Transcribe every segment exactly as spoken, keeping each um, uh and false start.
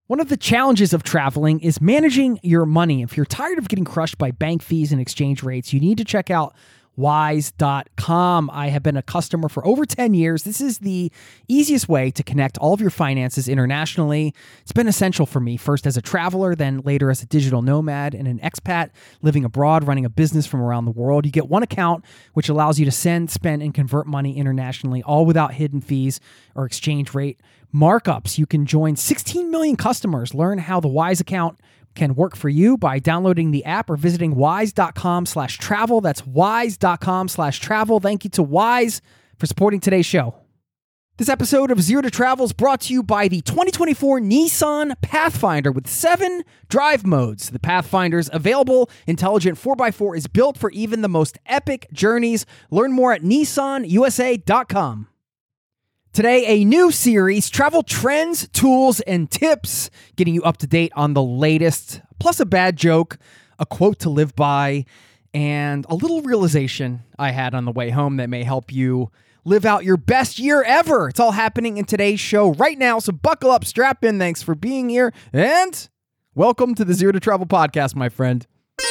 One of the challenges of traveling is managing your money. If you're tired of getting crushed by bank fees and exchange rates, you need to check out wise dot com. I have been a customer for over ten years. This is the easiest way to connect all of your finances internationally. It's been essential for me, first as a traveler, then later as a digital nomad and an expat living abroad, running a business from around the world. You get one account, which allows you to send, spend, and convert money internationally, all without hidden fees or exchange rate markups. You can join sixteen million customers. Learn how the Wise account can work for you by downloading the app or visiting wise dot com slash travel. That's wise dot com slash travel. Thank you to Wise for supporting today's show. This episode of Zero to Travel is brought to you by the twenty twenty-four Nissan Pathfinder with seven drive modes. The Pathfinder's available intelligent four by four is built for even the most epic journeys. Learn more at nissan u s a dot com. Today, a new series, Travel Trends, Tools, and Tips, getting you up to date on the latest, plus a bad joke, a quote to live by, and a little realization I had on the way home that may help you live out your best year ever. It's all happening in today's show right now, so buckle up, strap in. Thanks for being here, and welcome to the Zero to Travel podcast, my friend.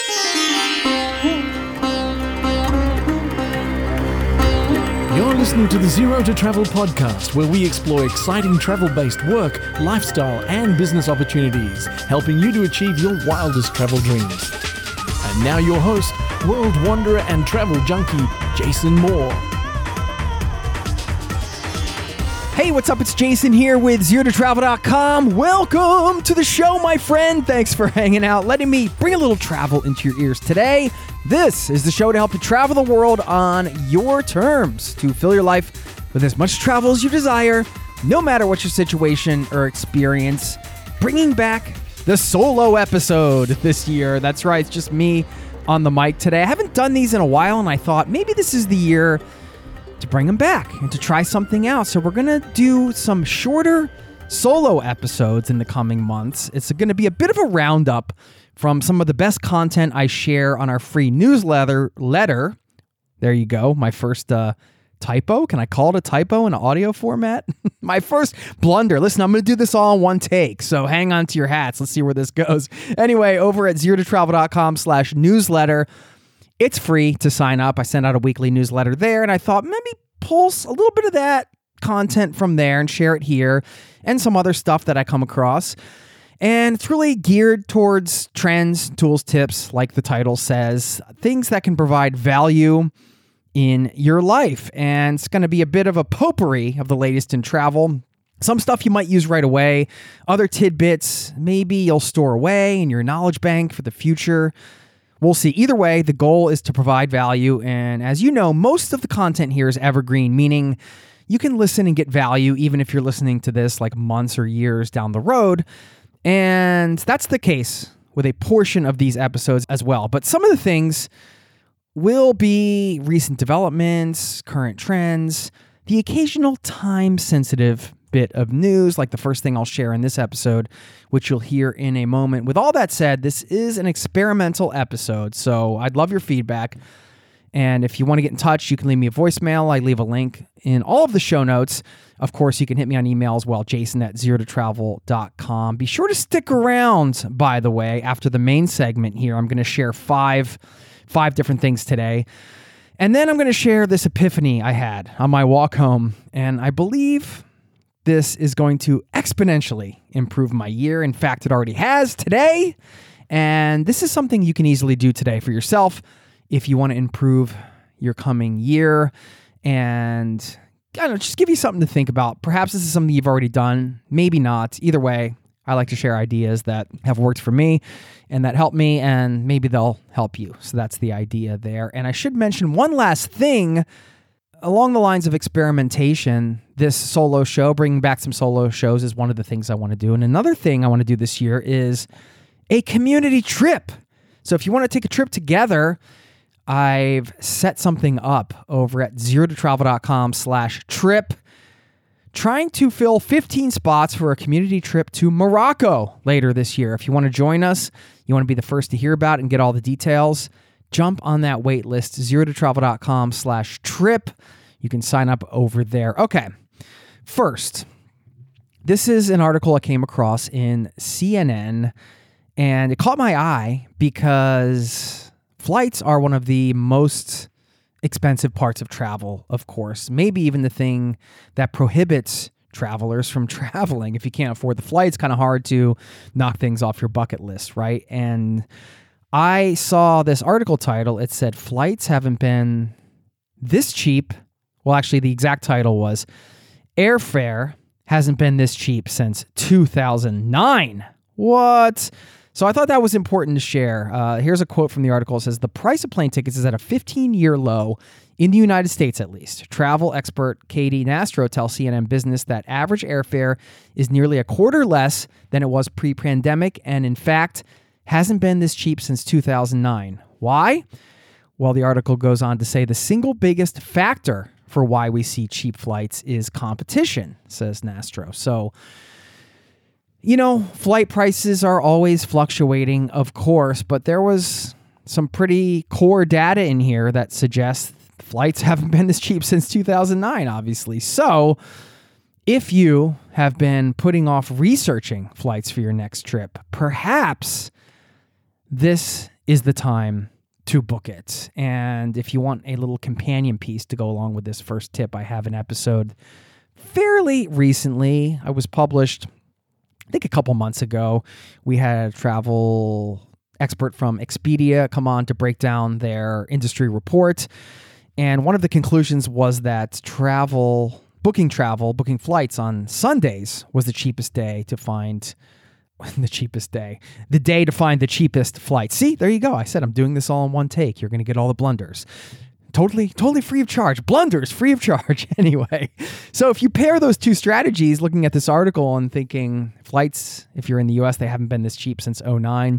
You're listening to the Zero to Travel podcast, where we explore exciting travel-based work, lifestyle, and business opportunities, helping you to achieve your wildest travel dreams. And now your host, world wanderer and travel junkie, Jason Moore. Hey, what's up? It's Jason here with zero to travel dot com. Welcome to the show, my friend. Thanks for hanging out, letting me bring a little travel into your ears today. This is the show to help you travel the world on your terms, to fill your life with as much travel as you desire, no matter what your situation or experience. Bringing back the solo episode this year. That's right, it's just me on the mic today. I haven't done these in a while, and I thought maybe this is the year to bring them back and to try something out. So we're going to do some shorter solo episodes in the coming months. It's going to be a bit of a roundup from some of the best content I share on our free newsletter. Letter. There you go. My first uh, typo. Can I call it a typo in audio format? My first blunder. Listen, I'm going to do this all in one take, so hang on to your hats. Let's see where this goes. Anyway, over at zero to travel dot com slash newsletter, it's free to sign up. I send out a weekly newsletter there, and I thought maybe pulse a little bit of that content from there and share it here, and some other stuff that I come across. And it's really geared towards trends, tools, tips, like the title says, things that can provide value in your life. And it's going to be a bit of a potpourri of the latest in travel. Some stuff you might use right away, other tidbits maybe you'll store away in your knowledge bank for the future. We'll see. Either way, the goal is to provide value. And as you know, most of the content here is evergreen, meaning you can listen and get value even if you're listening to this like months or years down the road. And that's the case with a portion of these episodes as well. But some of the things will be recent developments, current trends, the occasional time-sensitive bit of news, like the first thing I'll share in this episode, which you'll hear in a moment. With all that said, this is an experimental episode, so I'd love your feedback. And if you want to get in touch, you can leave me a voicemail. I leave a link in all of the show notes. Of course, you can hit me on email as well, jason at zero to travel dot com. Be sure to stick around, by the way, after the main segment here. I'm going to share five, five different things today. And then I'm going to share this epiphany I had on my walk home. And I believe this is going to exponentially improve my year. In fact, it already has today. And this is something you can easily do today for yourself if you want to improve your coming year. And I don't know, just give you something to think about. Perhaps this is something you've already done, maybe not. Either way, I like to share ideas that have worked for me and that help me, and maybe they'll help you. So that's the idea there. And I should mention one last thing along the lines of experimentation. This solo show, bringing back some solo shows, is one of the things I want to do. And another thing I want to do this year is a community trip. So if you want to take a trip together, I've set something up over at zero to travel dot com slash trip, trying to fill fifteen spots for a community trip to Morocco later this year. If you want to join us, you want to be the first to hear about it and get all the details, jump on that wait list, zero to travel dot com slash trip. You can sign up over there. Okay, first, This is an article I came across in C N N, and it caught my eye because flights are one of the most expensive parts of travel, of course. Maybe even the thing that prohibits travelers from traveling. If you can't afford the flight, it's kind of hard to knock things off your bucket list, right? And I saw this article title. It said, flights haven't been this cheap. Well, actually, the exact title was, airfare hasn't been this cheap since two thousand nine. What? So I thought that was important to share. Uh, here's a quote from the article. It says, the price of plane tickets is at a fifteen-year low in the United States, at least. Travel expert Katie Nastro tells C N N Business that average airfare is nearly a quarter less than it was pre-pandemic, and in fact, hasn't been this cheap since two thousand nine. Why? Well, the article goes on to say the single biggest factor for why we see cheap flights is competition, says Nastro. So, you know, flight prices are always fluctuating, of course, but there was some pretty core data in here that suggests flights haven't been this cheap since two thousand nine, obviously. So if you have been putting off researching flights for your next trip, perhaps this is the time to book it. And if you want a little companion piece to go along with this first tip, I have an episode fairly recently. I was published I think a couple months ago. We had a travel expert from Expedia come on to break down their industry report. And one of the conclusions was that travel, booking travel, booking flights on Sundays was the cheapest day to find the cheapest day, the day to find the cheapest flight. See, there you go. I said, I'm doing this all in one take. You're going to get all the blunders. Totally, totally free of charge. Blunders, free of charge. Anyway, so if you pair those two strategies, looking at this article and thinking flights, if you're in the U S, they haven't been this cheap since oh nine,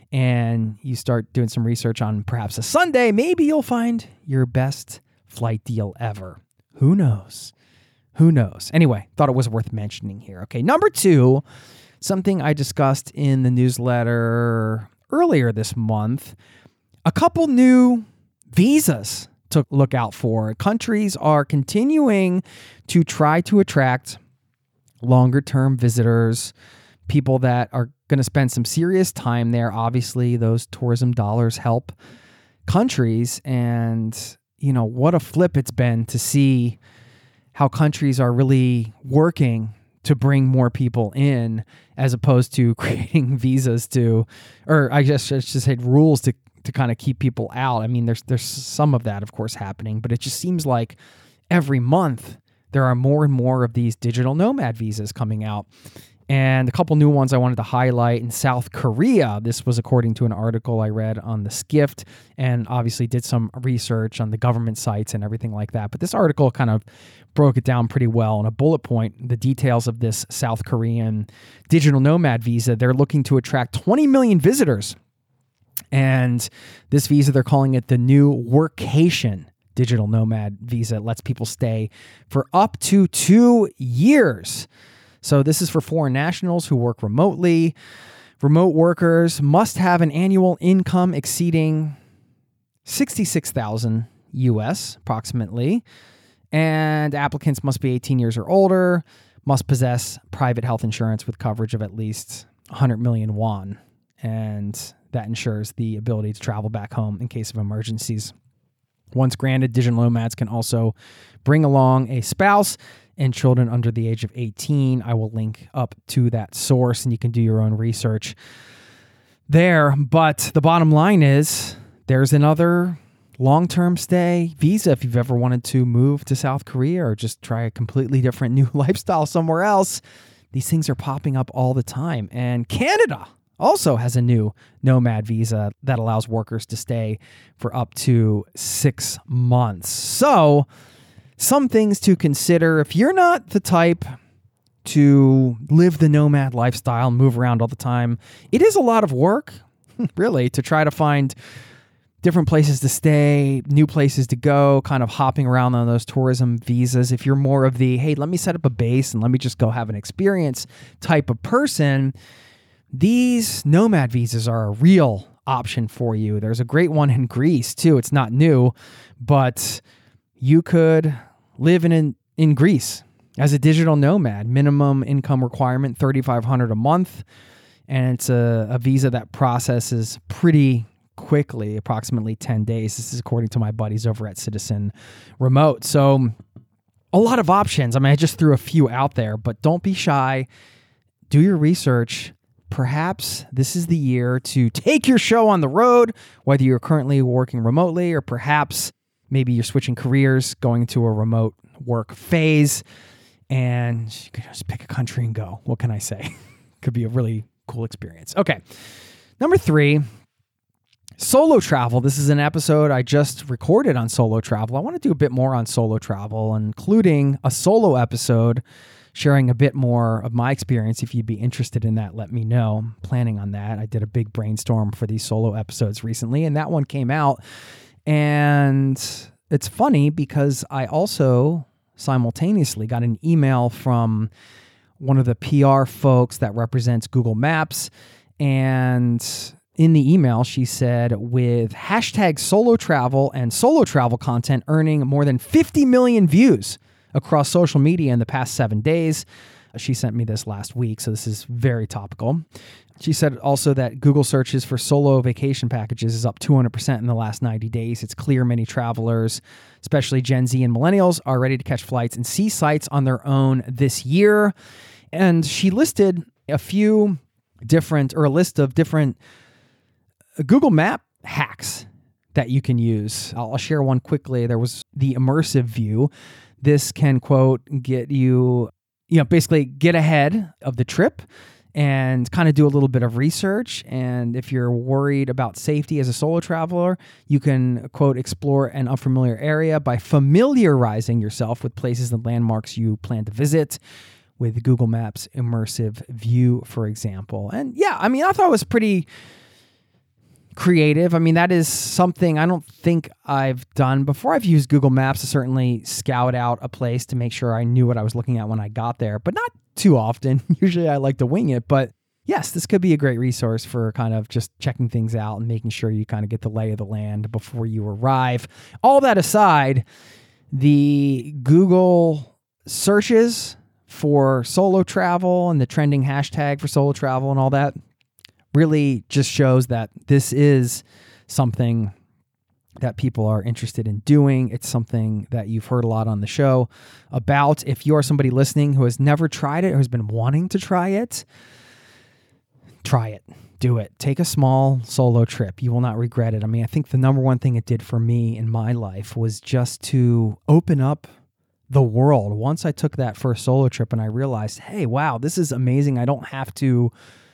and you start doing some research on perhaps a Sunday, maybe you'll find your best flight deal ever. Who knows? Who knows? Anyway, thought it was worth mentioning here. Okay, number two, something I discussed in the newsletter earlier this month, a couple new visas to look out for. Countries are continuing to try to attract longer-term visitors, people that are going to spend some serious time there. Obviously, those tourism dollars help countries. And, you know, what a flip it's been to see how countries are really working to bring more people in as opposed to creating visas to, or I guess I should say rules to to kind of keep people out. I mean, there's there's some of that, of course, happening, but it just seems like every month there are more and more of these digital nomad visas coming out. And a couple new ones I wanted to highlight in South Korea. This was according to an article I read on the Skift, and obviously did some research on the government sites and everything like that. But this article kind of broke it down pretty well in a bullet point, the details of this South Korean digital nomad visa. They're looking to attract twenty million visitors. And this visa, they're calling it the new Workation digital nomad visa. It lets people stay for up to two years. So this is for foreign nationals who work remotely. Remote workers must have an annual income exceeding sixty-six thousand U S approximately. And applicants must be eighteen years or older, must possess private health insurance with coverage of at least one hundred million won. And that ensures the ability to travel back home in case of emergencies. Once granted, digital nomads can also bring along a spouse and children under the age of eighteen. I will link up to that source and you can do your own research there. But the bottom line is there's another long-term stay visa if you've ever wanted to move to South Korea or just try a completely different new lifestyle somewhere else. These things are popping up all the time. And Canada also has a new nomad visa that allows workers to stay for up to six months. So some things to consider if you're not the type to live the nomad lifestyle and move around all the time. It is a lot of work, really, to try to find different places to stay, new places to go, kind of hopping around on those tourism visas. If you're more of the, hey, let me set up a base and let me just go have an experience type of person, these nomad visas are a real option for you. There's a great one in Greece too. It's not new, but you could live in in Greece as a digital nomad. Minimum income requirement, thirty-five hundred dollars a month. And it's a, a visa that processes pretty quickly, approximately ten days. This is according to my buddies over at Citizen Remote. So a lot of options. I mean, I just threw a few out there, but don't be shy. Do your research. Perhaps this is the year to take your show on the road, whether you're currently working remotely or perhaps maybe you're switching careers, going into a remote work phase, and you can just pick a country and go. What can I say? Could be a really cool experience. Okay. Number three, solo travel. This is an episode I just recorded on solo travel. I want to do a bit more on solo travel, including a solo episode sharing a bit more of my experience. If you'd be interested in that, let me know. I'm planning on that. I did a big brainstorm for these solo episodes recently, and that one came out. And it's funny because I also simultaneously got an email from one of the P R folks that represents Google Maps. And in the email, she said, with hashtag solo travel and solo travel content earning more than fifty million views across social media in the past seven days. She sent me this last week, so this is very topical. She said also that Google searches for solo vacation packages is up two hundred percent in the last ninety days. It's clear many travelers, especially Gen Z and millennials, are ready to catch flights and see sights on their own this year. And she listed a few different, or a list of different Google Map hacks that you can use. I'll, I'll share one quickly. There was the immersive view. This can, quote, get you, you know, basically get ahead of the trip and kind of do a little bit of research. And if you're worried about safety as a solo traveler, you can, quote, explore an unfamiliar area by familiarizing yourself with places and landmarks you plan to visit with Google Maps immersive view, for example. And yeah, I mean, I thought it was pretty creative. I mean, that is something I don't think I've done before. I've used Google Maps to certainly scout out a place to make sure I knew what I was looking at when I got there, but not too often. Usually I like to wing it, but yes, this could be a great resource for kind of just checking things out and making sure you kind of get the lay of the land before you arrive. All that aside, the Google searches for solo travel and the trending hashtag for solo travel and all that really just shows that this is something that people are interested in doing. It's something that you've heard a lot on the show about. If you are somebody listening who has never tried it or has been wanting to try it, try it. Do it. Take a small solo trip. You will not regret it. I mean, I think the number one thing it did for me in my life was just to open up the world. Once I took that first solo trip and I realized, hey, wow, this is amazing. I don't have to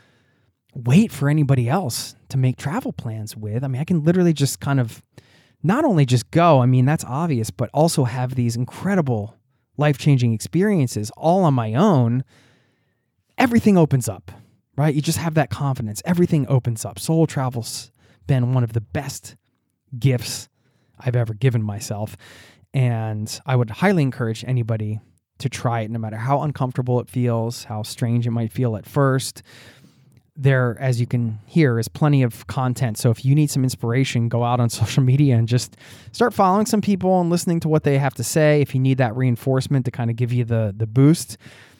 wait for anybody else to make travel plans with. I mean, I can literally just kind of not only just go, I mean, that's obvious, but also have these incredible life-changing experiences all on my own. Everything opens up, right? You just have that confidence. Everything opens up. Solo travel's been one of the best gifts I've ever given myself. And I would highly encourage anybody to try it, no matter how uncomfortable it feels, how strange it might feel at first. There, as you can hear, is plenty of content. So if you need some inspiration, go out on social media and just start following some people and listening to what they have to say if you need that reinforcement to kind of give you the, the boost.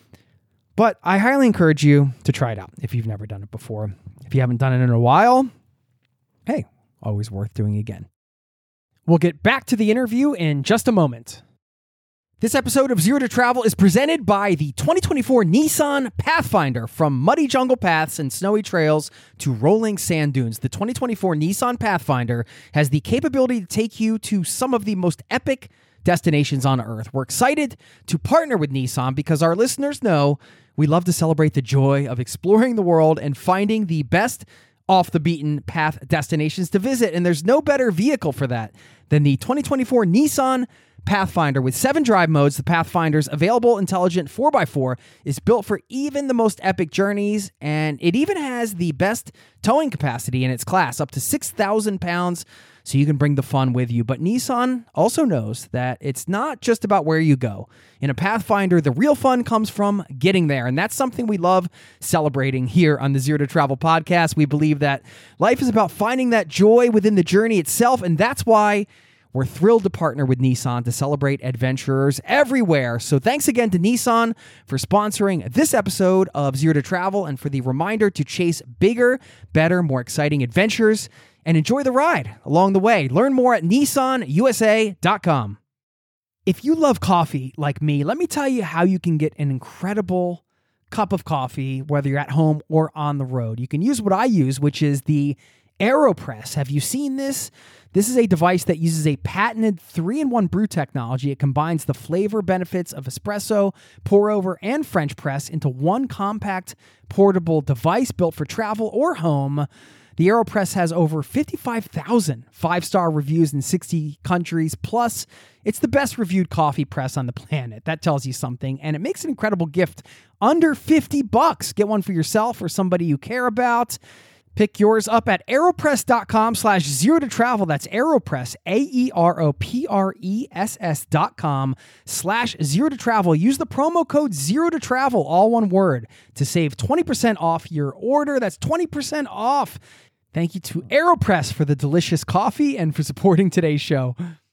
But I highly encourage you to try it out if you've never done it before. If you haven't done it in a while, hey, always worth doing again. We'll get back to the interview in just a moment. This episode of Zero to Travel is presented by the twenty twenty-four Nissan Pathfinder. From muddy jungle paths and snowy trails to rolling sand dunes, the twenty twenty-four Nissan Pathfinder has the capability to take you to some of the most epic destinations on Earth. We're excited to partner with Nissan because our listeners know we love to celebrate the joy of exploring the world and finding the best off the beaten path destinations to visit. And there's no better vehicle for that than the twenty twenty-four Nissan Pathfinder. With seven drive modes, the Pathfinder's available intelligent four by four is built for even the most epic journeys, and it even has the best towing capacity in its class, up to six thousand pounds, so you can bring the fun with you. But Nissan also knows that it's not just about where you go. In a Pathfinder, the real fun comes from getting there, and that's something we love celebrating here on the Zero to Travel podcast. We believe that life is about finding that joy within the journey itself, and that's why We're thrilled to partner with Nissan to celebrate adventurers everywhere. So thanks again to Nissan for sponsoring this episode of Zero to Travel and for the reminder to chase bigger, better, more exciting adventures and enjoy the ride along the way. Learn more at nissan u s a dot com. If you love coffee like me, let me tell you how you can get an incredible cup of coffee, whether you're at home or on the road. You can use what I use, which is the AeroPress. Have you seen this? This is a device that uses a patented three in one brew technology. It combines the flavor benefits of espresso, pour over, and French press into one compact, portable device built for travel or home. The AeroPress has over fifty-five thousand five-star reviews in sixty countries. Plus, it's the best reviewed coffee press on the planet. That tells you something. And it makes an incredible gift under fifty bucks. Get one for yourself or somebody you care about. Pick yours up at aeropress.com slash zero to travel. That's AeroPress, A-E-R-O-P-R-E-S-S dot com slash zero to travel. Use the promo code zero to travel, all one word, to save twenty percent off your order. That's twenty percent off. Thank you to AeroPress for the delicious coffee and for supporting today's show.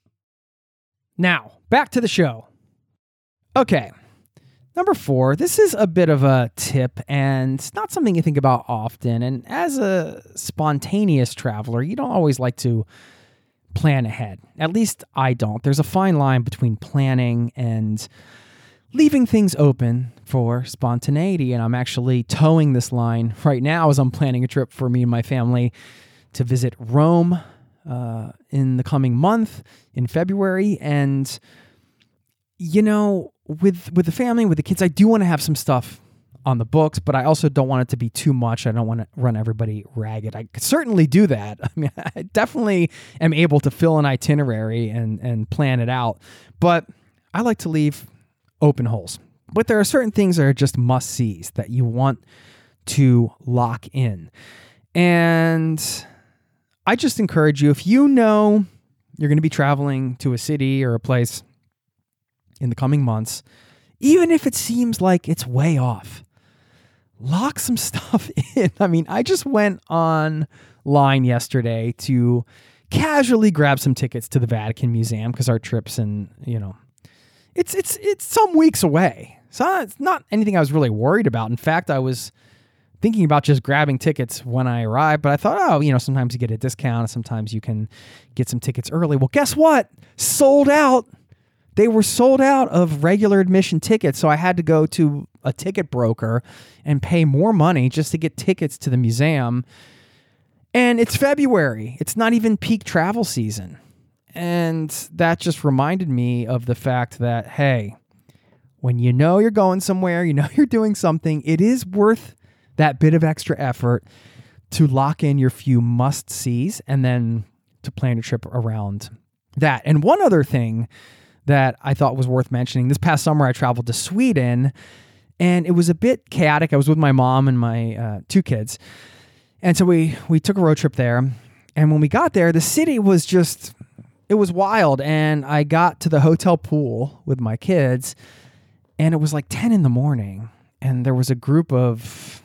Now, back to the show. Okay. Number four, this is a bit of a tip and it's not something you think about often. And as a spontaneous traveler, you don't always like to plan ahead. At least I don't. There's a fine line between planning and leaving things open for spontaneity. And I'm actually towing this line right now as I'm planning a trip for me and my family to visit Rome uh, in the coming month in February. And, you know, with with the family, with the kids, I do want to have some stuff on the books, but I also don't want it to be too much. I don't want to run everybody ragged. I could certainly do that. I mean, I definitely am able to fill an itinerary and, and plan it out, but I like to leave open holes. But there are certain things that are just must-sees that you want to lock in. And I just encourage you, if you know you're going to be traveling to a city or a place in the coming months, even if it seems like it's way off, lock some stuff in. I mean, I just went online yesterday to casually grab some tickets to the Vatican Museum because our trip's in, you know, it's it's it's some weeks away. So it's not anything I was really worried about. In fact, I was thinking about just grabbing tickets when I arrived, but I thought, oh, you know, sometimes you get a discount, sometimes you can get some tickets early. Well, guess what? Sold out. They were sold out of regular admission tickets, so I had to go to a ticket broker and pay more money just to get tickets to the museum. And it's February. It's not even peak travel season. And that just reminded me of the fact that, hey, when you know you're going somewhere, you know you're doing something, it is worth that bit of extra effort to lock in your few must-sees and then to plan your trip around that. And one other thing that I thought was worth mentioning, this past summer I traveled to Sweden and it was a bit chaotic. I was with my mom and my uh, two kids. And so we, we took a road trip there. And when we got there, the city was just, it was wild. And I got to the hotel pool with my kids and it was like ten in the morning. And there was a group of,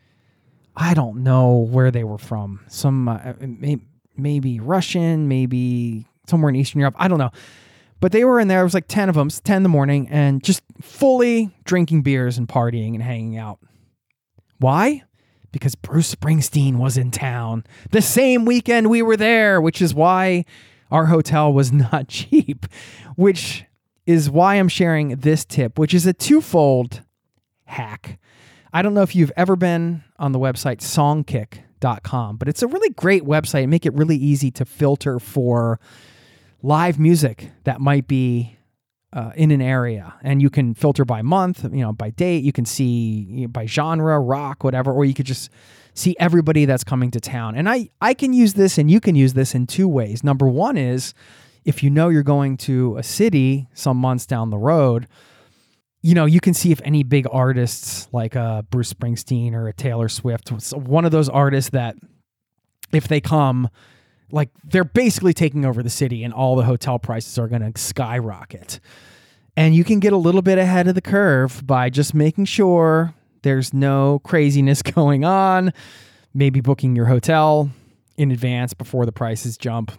I don't know where they were from. Some, uh, may, maybe Russian, maybe somewhere in Eastern Europe. I don't know. But they were in there. It was like ten of them, ten in the morning, and just fully drinking beers and partying and hanging out. Why? Because Bruce Springsteen was in town the same weekend we were there, which is why our hotel was not cheap, which is why I'm sharing this tip, which is a twofold hack. I don't know if you've ever been on the website songkick dot com, but it's a really great website. Make it really easy to filter for live music that might be uh, in an area, and you can filter by month, you know, by date. You can see, you know, by genre, rock, whatever, or you could just see everybody that's coming to town. And I, I can use this, and you can use this in two ways. Number one is if you know you're going to a city some months down the road, you know, you can see if any big artists like uh, Bruce Springsteen or a Taylor Swift, one of those artists that if they come, like they're basically taking over the city and all the hotel prices are going to skyrocket. And you can get a little bit ahead of the curve by just making sure there's no craziness going on, maybe booking your hotel in advance before the prices jump.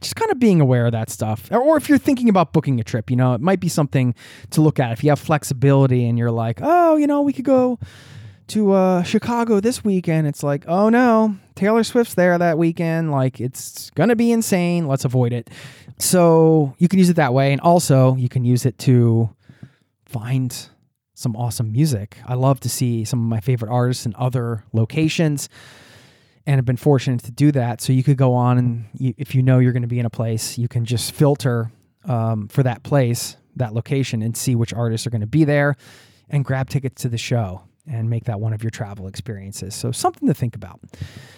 just kind of being aware of that stuff. Or, or if you're thinking about booking a trip, you know, it might be something to look at. If you have flexibility and you're like, oh, you know, we could go to uh, Chicago this weekend. It's like, oh no, Taylor Swift's there that weekend. Like, it's going to be insane. Let's avoid it. So you can use it that way. And also you can use it to find some awesome music. I love to see some of my favorite artists in other locations, and have been fortunate to do that. So you could go on and you, if you know you're going to be in a place, you can just filter um, for that place, that location, and see which artists are going to be there and grab tickets to the show and make that one of your travel experiences. So something to think about.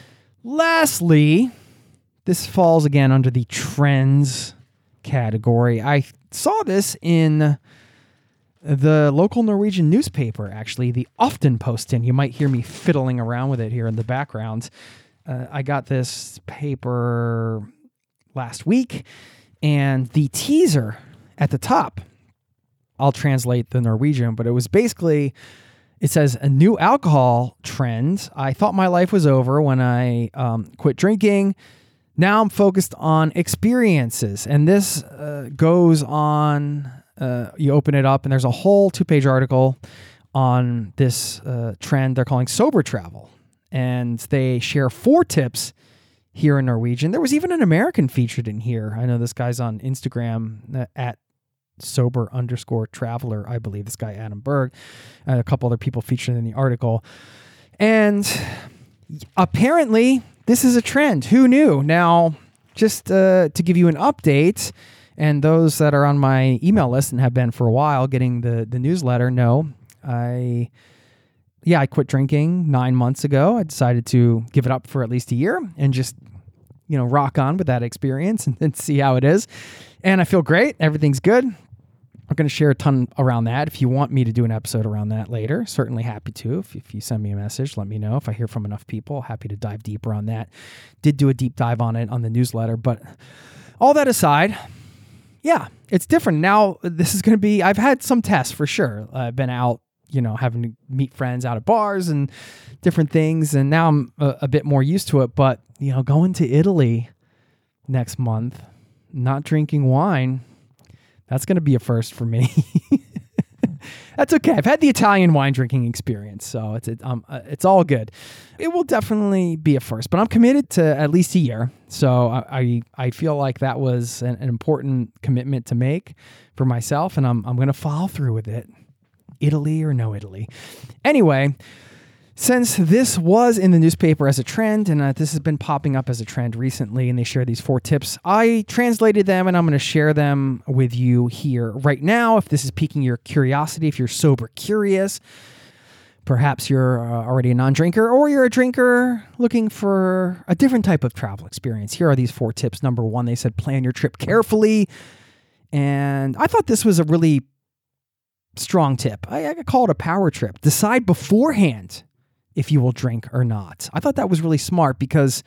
Lastly, this falls again under the trends category. I saw this in the local Norwegian newspaper, actually, the Aftenposten. You might hear me fiddling around with it here in the background. Uh, I got this paper last week, and the teaser at the top, I'll translate the Norwegian, but it was basically, it says, a new alcohol trend. I thought my life was over when I um, quit drinking. Now I'm focused on experiences. And this uh, goes on... Uh, you open it up and there's a whole two-page article on this uh, trend they're calling sober travel. And they share four tips here in Norwegian. There was even an American featured in here. I know this guy's on Instagram at sober underscore traveler, I believe, this guy Adam Berg, and a couple other people featured in the article. And apparently this is a trend. Who knew? Now, just uh, to give you an update, and those that are on my email list and have been for a while getting the, the newsletter know, I, yeah, I quit drinking nine months ago. I decided to give it up for at least a year and just, you know, rock on with that experience and, and see how it is. And I feel great. Everything's good. I'm going to share a ton around that. If you want me to do an episode around that later, certainly happy to. If, if you send me a message, let me know. If I hear from enough people, happy to dive deeper on that. Did do a deep dive on it on the newsletter, but all that aside, yeah, it's different. Now, this is going to be, I've had some tests for sure. I've been out, you know, having to meet friends out at bars and different things. And now I'm a, a bit more used to it. But, you know, going to Italy next month, not drinking wine, that's going to be a first for me. That's okay. I've had the Italian wine drinking experience, so it's it, um, uh, it's all good. It will definitely be a first, but I'm committed to at least a year. So I I, I feel like that was an, an important commitment to make for myself, and I'm I'm going to follow through with it. Italy or no Italy. Anyway, since this was in the newspaper as a trend, and uh, this has been popping up as a trend recently, and they share these four tips, I translated them, and I'm going to share them with you here right now. If this is piquing your curiosity, if you're sober curious, perhaps you're uh, already a non-drinker, or you're a drinker looking for a different type of travel experience. Here are these four tips. Number one, they said plan your trip carefully, and I thought this was a really strong tip. I, I could call it a power trip. Decide beforehand if you will drink or not. I thought that was really smart, because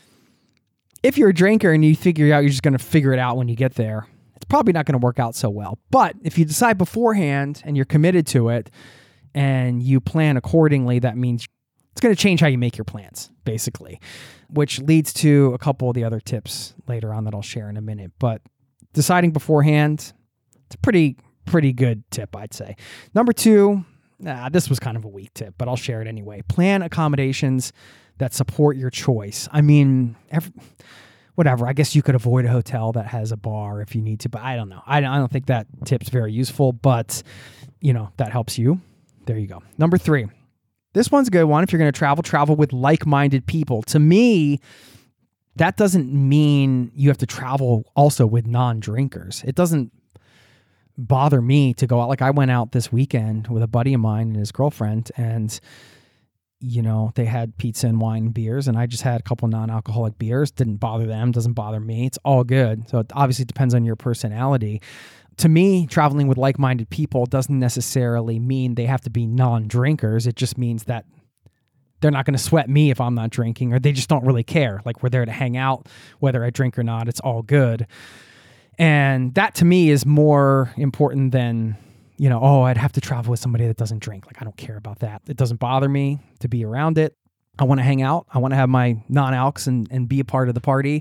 if you're a drinker and you figure out you're just going to figure it out when you get there, it's probably not going to work out so well. But if you decide beforehand and you're committed to it and you plan accordingly, that means it's going to change how you make your plans, basically, which leads to a couple of the other tips later on that I'll share in a minute. But deciding beforehand, it's a pretty, pretty good tip, I'd say. Number two, Nah, this was kind of a weak tip, but I'll share it anyway. Plan accommodations that support your choice. I mean, every, whatever. I guess you could avoid a hotel that has a bar if you need to, but I don't know. I, I don't think that tip's very useful, but, you know, that helps you. There you go. Number three. This one's a good one. If you're going to travel, travel with like-minded people. To me, that doesn't mean you have to travel also with non-drinkers. It doesn't bother me to go out. Like, I went out this weekend with a buddy of mine and his girlfriend, and you know, they had pizza and wine and beers, and I just had a couple non-alcoholic beers. Didn't bother them, doesn't bother me. It's all good. So it obviously depends on your personality. To me, traveling with like-minded people doesn't necessarily mean they have to be non-drinkers. It just means that they're not going to sweat me if I'm not drinking, or they just don't really care. Like, we're there to hang out, whether I drink or not. It's all good. And that to me is more important than, you know, oh, I'd have to travel with somebody that doesn't drink. Like, I don't care about that. It doesn't bother me to be around it. I want to hang out. I want to have my non-alcs and, and be a part of the party.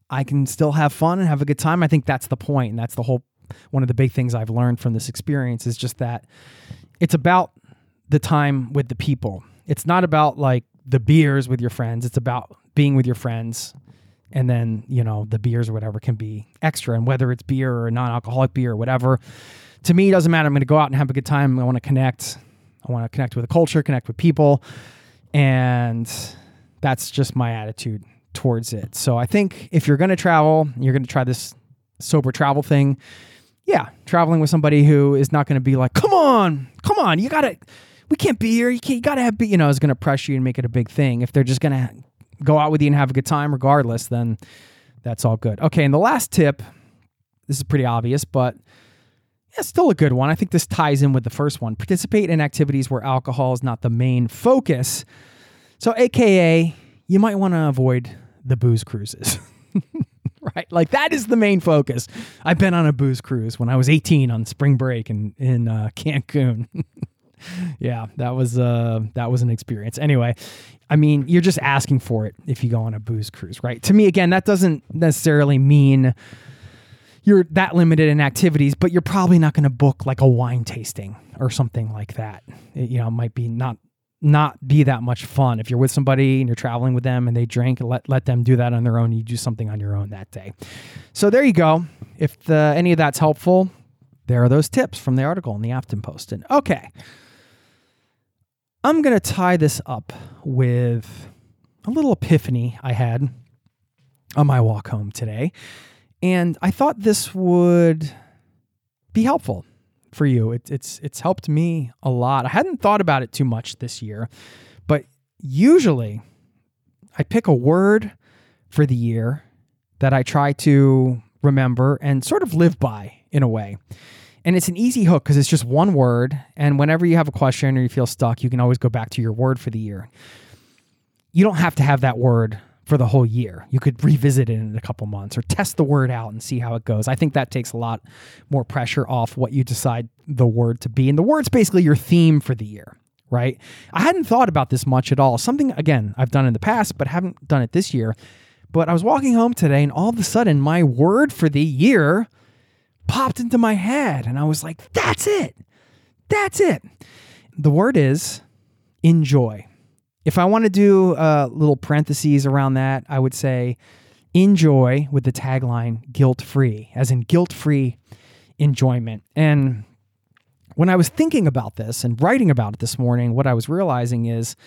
I can still have fun and have a good time. I think that's the point, and that's the whole, one of the big things I've learned from this experience is just that it's about the time with the people. It's not about like the beers with your friends. It's about being with your friends. And then, you know, the beers or whatever can be extra. And whether it's beer or non-alcoholic beer or whatever, to me, it doesn't matter. I'm going to go out and have a good time. I want to connect. I want to connect with the culture, connect with people. And that's just my attitude towards it. So I think if you're going to travel, you're going to try this sober travel thing. Yeah, traveling with somebody who is not going to be like, come on, come on, you got to, we can't be here. You can't, you got to have, be, you know, is going to pressure you and make it a big thing. If they're just going to go out with you and have a good time regardless, then that's all good. Okay, and the last tip, this is pretty obvious, but yeah, still a good one. I think this ties in with the first one. Participate in activities where alcohol is not the main focus. So A K A, you might want to avoid the booze cruises. Right? Like that is the main focus. I've been on a booze cruise when I was eighteen on spring break in, in uh, Cancun. Yeah, that was uh, that was an experience. Anyway, I mean, you're just asking for it if you go on a booze cruise, right? To me, again, that doesn't necessarily mean you're that limited in activities, but you're probably not going to book like a wine tasting or something like that. It, you know, it might be not not be that much fun. If you're with somebody and you're traveling with them and they drink, let let them do that on their own. You do something on your own that day. So there you go. If the, any of that's helpful, there are those tips from the article in the Afton Post. And okay, I'm going to tie this up with a little epiphany I had on my walk home today. And I thought this would be helpful for you. It, it's it's helped me a lot. I hadn't thought about it too much this year, but usually I pick a word for the year that I try to remember and sort of live by in a way. And it's an easy hook because it's just one word. And whenever you have a question or you feel stuck, you can always go back to your word for the year. You don't have to have that word for the whole year. You could revisit it in a couple months or test the word out and see how it goes. I think that takes a lot more pressure off what you decide the word to be. And the word's basically your theme for the year, right? I hadn't thought about this much at all. Something, again, I've done in the past, but haven't done it this year. But I was walking home today and all of a sudden my word for the year popped into my head. And I was like, that's it. That's it. The word is enjoy. If I want to do a little parentheses around that, I would say enjoy with the tagline guilt-free, as in guilt-free enjoyment. And when I was thinking about this and writing about it this morning, what I was realizing is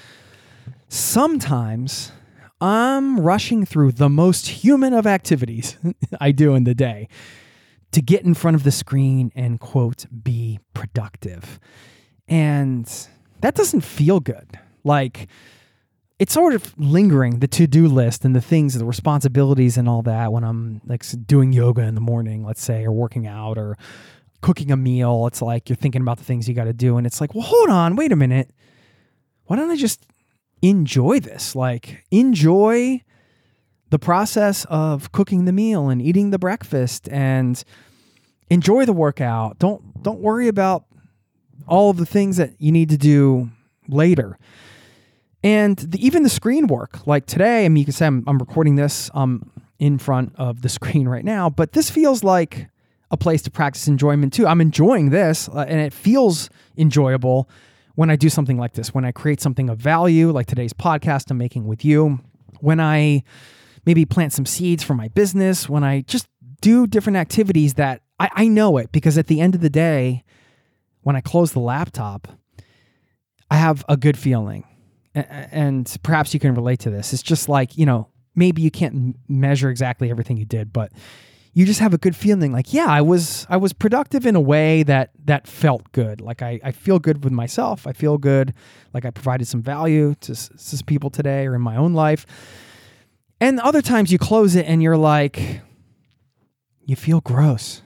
sometimes I'm rushing through the most human of activities I do in the day to get in front of the screen and, quote, be productive. And that doesn't feel good. Like, it's sort of lingering, the to-do list and the things, the responsibilities and all that when I'm like doing yoga in the morning, let's say, or working out or cooking a meal. It's like you're thinking about the things you got to do. And it's like, well, hold on, wait a minute. Why don't I just enjoy this? Like, enjoy the process of cooking the meal and eating the breakfast and enjoy the workout. Don't, don't worry about all of the things that you need to do later. And the, even the screen work, like today, I mean, you can say I'm, I'm recording this um, in front of the screen right now, but this feels like a place to practice enjoyment too. I'm enjoying this uh, and it feels enjoyable when I do something like this, when I create something of value, like today's podcast I'm making with you, when I maybe plant some seeds for my business, when I just do different activities that I, I know it, because at the end of the day, when I close the laptop, I have a good feeling. And perhaps you can relate to this. It's just like, you know, maybe you can't measure exactly everything you did, but you just have a good feeling like, yeah, I was I was productive in a way that that felt good. Like I, I feel good with myself. I feel good like I provided some value to, to some people today or in my own life. And other times you close it and you're like, you feel gross.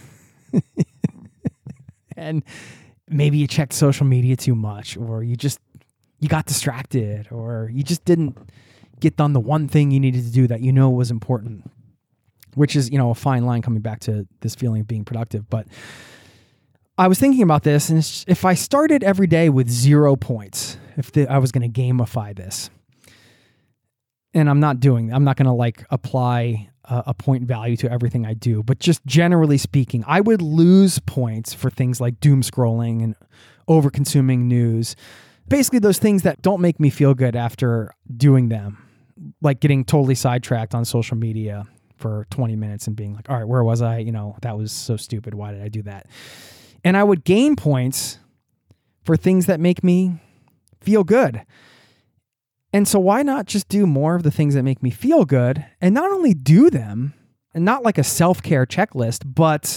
And maybe you checked social media too much, or you just you got distracted, or you just didn't get done the one thing you needed to do that you know was important, which is, you know, a fine line coming back to this feeling of being productive. But I was thinking about this, and it's, if I started every day with zero points, if the, I was going to gamify this, and I'm not doing, I'm not going to like apply a, a point value to everything I do. But just generally speaking, I would lose points for things like doom scrolling and over consuming news. Basically those things that don't make me feel good after doing them, like getting totally sidetracked on social media for twenty minutes and being like, all right, where was I? You know, that was so stupid. Why did I do that? And I would gain points for things that make me feel good. And so why not just do more of the things that make me feel good and not only do them and not like a self-care checklist, but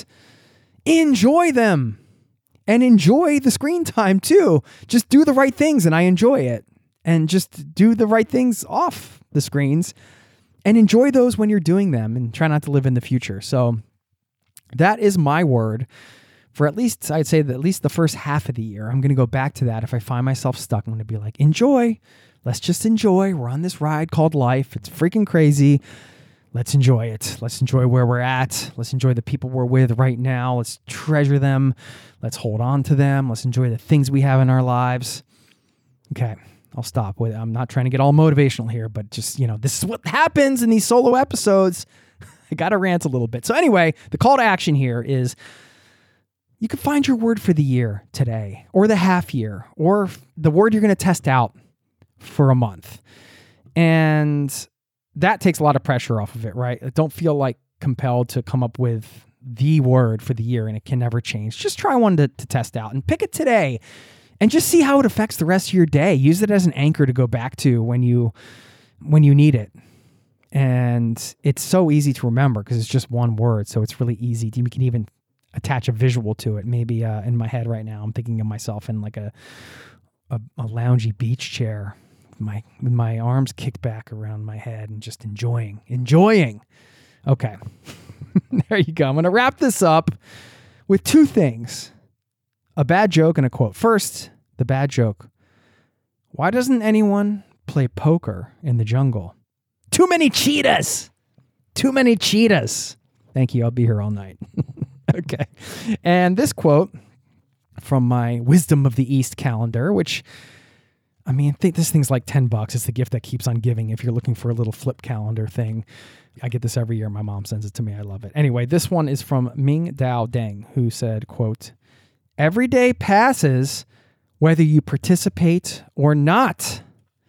enjoy them and enjoy the screen time too. Just do the right things and I enjoy it, and just do the right things off the screens and enjoy those when you're doing them, and try not to live in the future. So that is my word for at least, I'd say that at least the first half of the year. I'm going to go back to that. If I find myself stuck, I'm going to be like, enjoy. Let's just enjoy. We're on this ride called life. It's freaking crazy. Let's enjoy it. Let's enjoy where we're at. Let's enjoy the people we're with right now. Let's treasure them. Let's hold on to them. Let's enjoy the things we have in our lives. Okay, I'll stop with it. I'm not trying to get all motivational here, but just, you know, this is what happens in these solo episodes. I got to rant a little bit. So anyway, the call to action here is you can find your word for the year today, or the half year, or the word you're going to test out for a month. And that takes a lot of pressure off of it, right? Don't feel like compelled to come up with the word for the year and it can never change. Just try one to, to test out and pick it today and just see how it affects the rest of your day. Use it as an anchor to go back to when you when you need it. And it's so easy to remember because it's just one word. So it's really easy. You can even attach a visual to it. Maybe uh, in my head right now, I'm thinking of myself in like a a, a loungy beach chair, with my with my arms kicked back around my head and just enjoying, enjoying. Okay, there you go. I'm going to wrap this up with two things: a bad joke and a quote. First, the bad joke. Why doesn't anyone play poker in the jungle? Too many cheetahs. Too many cheetahs. Thank you. I'll be here all night. Okay. And this quote from my Wisdom of the East calendar, which, I mean, I think this thing's like ten bucks. It's the gift that keeps on giving. If you're looking for a little flip calendar thing, I get this every year. My mom sends it to me. I love it. Anyway, this one is from Ming Dao Deng, who said, quote, "Every day passes whether you participate or not."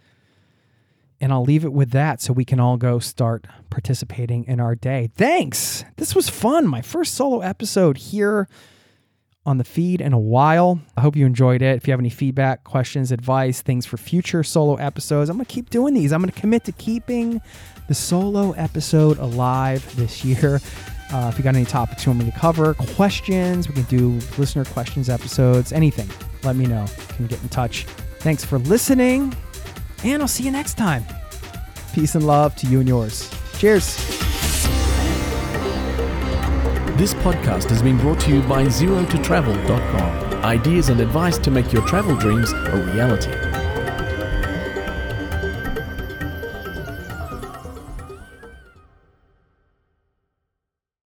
And I'll leave it with that so we can all go start participating in our day. Thanks. This was fun. My first solo episode here on the feed in a while. I hope you enjoyed it. If you have any feedback, questions, advice, things for future solo episodes, I'm going to keep doing these. I'm going to commit to keeping the solo episode alive this year. Uh, if you got any topics you want me to cover, questions, we can do listener questions episodes, anything, let me know. You can get in touch. Thanks for listening. And I'll see you next time. Peace and love to you and yours. Cheers. This podcast has been brought to you by zero to travel dot com. Ideas and advice to make your travel dreams a reality.